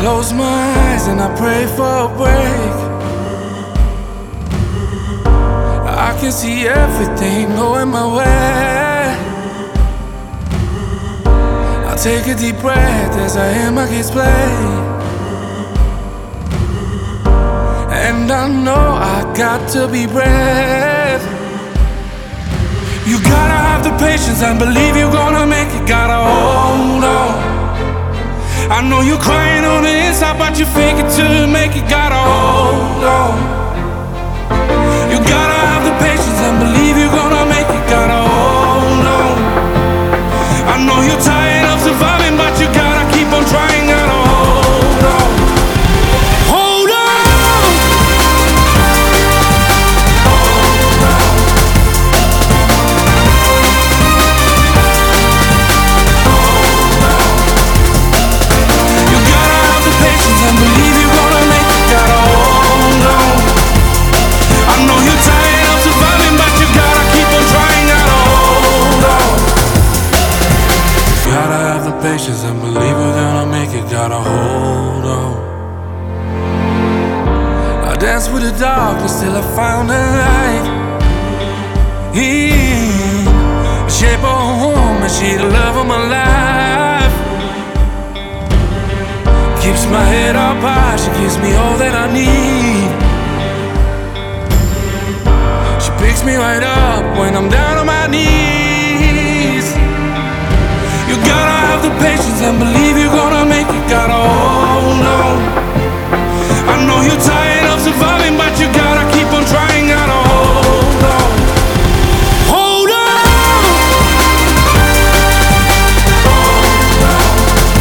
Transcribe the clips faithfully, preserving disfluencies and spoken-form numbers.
close my eyes and I pray for a break. I can see everything going my way. I take a deep breath as I hear my kids play. And I know I got to be brave. You gotta have the patience and believe you're gonna make it. Gotta hold on. I know you're crying on the inside, but you fake it till you make it. Gotta hold on. You gotta have the patience and believe you're gonna make it. Gotta hold on. I know you're tired of surviving, but you gotta keep on trying. Gotta hold on. Hold on. Hold on. Hold on. You gotta have the patience and believe you're gonna make it. Gotta hold on. I know you're tired of surviving, but you gotta keep on trying. Gotta hold on. Gotta have the patience and believe we're gonna make it. Gotta hold on. I danced with the darkness till I found the light. In the shape of home, and she the love of my life. Keeps my head up high, she gives me all that I need. She picks me right up when I'm down on my knees. You gotta have the patience and believe you're gonna make it. Gotta hold on. I know you're tired of surviving, but you gotta keep on trying. Gotta hold on. Hold on. Hold on.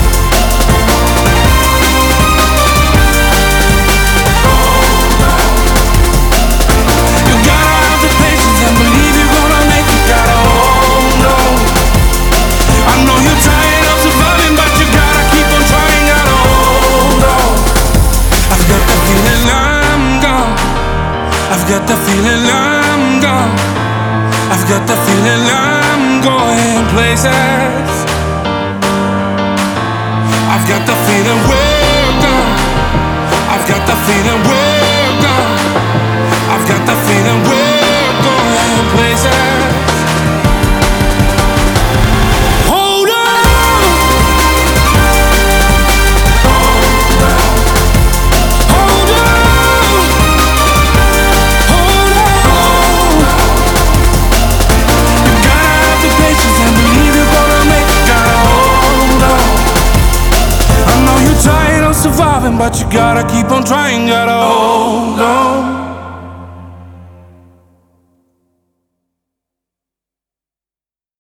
Hold on. You gotta have the patience and believe you're gonna make it. Gotta hold on. I know you're tired of surviving, but you gotta keep on trying. Gotta hold on. I've got the feeling I'm gone. I've got the feeling I'm gone. I've got the feeling I'm going places. I've got the feeling we're gone. I've got the feeling we're gone. I've got the feeling we're going places. Hold on. Hold on. Hold on. Hold on. You gotta have the patience and believe you're gonna make it. Gotta hold on. I know you're tired of surviving, but you gotta keep on trying. Gotta hold on.